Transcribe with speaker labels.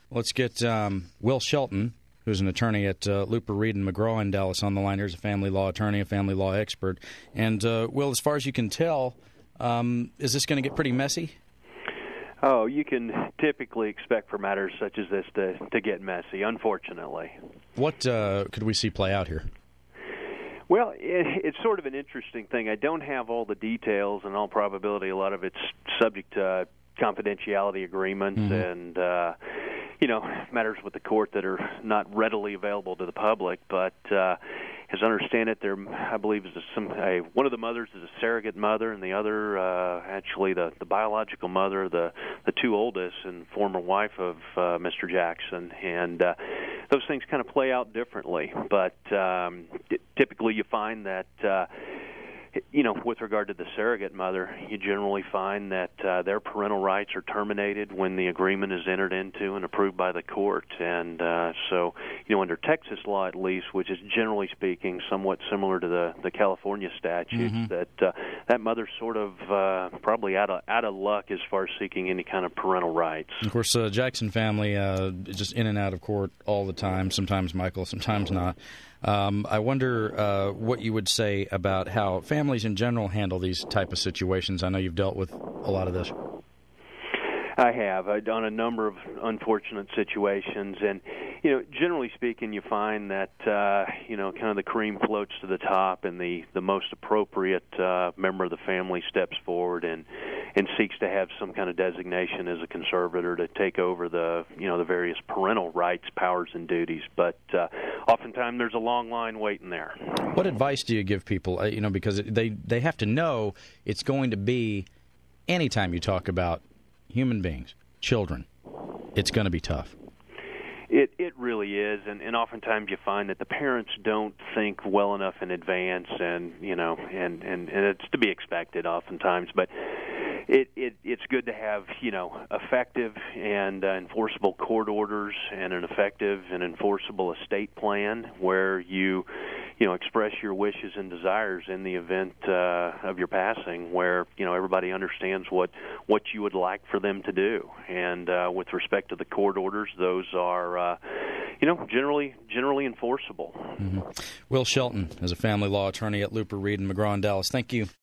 Speaker 1: Let's get Will Shelton, who's an attorney at Looper, Reed & McGraw in Dallas, on the line. He's a family law attorney, a family law expert. And, Will, as far as you can tell, is this going to get pretty messy?
Speaker 2: Oh, you can typically expect for matters such as this to get messy, unfortunately.
Speaker 1: What could we see play out here?
Speaker 2: Well, it's sort of an interesting thing. I don't have all the details. In all probability, a lot of it's subject to confidentiality agreements and, matters with the court that are not readily available to the public. But as I understand it, there, I believe, is one of the mothers is a surrogate mother, and the other, actually, the biological mother, the two oldest, and former wife of Mr. Jackson. And those things kind of play out differently. But typically you find that, with regard to the surrogate mother, you generally find that their parental rights are terminated when the agreement is entered into and approved by the court. And so, under Texas law at least, which is generally speaking somewhat similar to the California statutes, that mother's sort of probably out of luck as far as seeking any kind of parental rights.
Speaker 1: Of course, Jackson family just in and out of court all the time, sometimes Michael, sometimes not. I wonder what you would say about how families in general handle these type of situations. I know you've dealt with a lot of this.
Speaker 2: I have. I've done a number of unfortunate situations, and generally speaking, you find that kind of the cream floats to the top, and the most appropriate member of the family steps forward and seeks to have some kind of designation as a conservator to take over the various parental rights, powers, and duties. But oftentimes there's a long line waiting there.
Speaker 1: What advice do you give people? Because they have to know it's going to be, anytime you talk about human beings, children, it's going to be tough.
Speaker 2: It really is, and oftentimes you find that the parents don't think well enough in advance, and and it's to be expected oftentimes, but it's good to have effective and enforceable court orders and an effective and enforceable estate plan where you express your wishes and desires in the event of your passing, where everybody understands what you would like for them to do. And with respect to the court orders, those are generally enforceable.
Speaker 1: Will Shelton is a family law attorney at Looper, Reed & McGraw in Dallas. Thank you.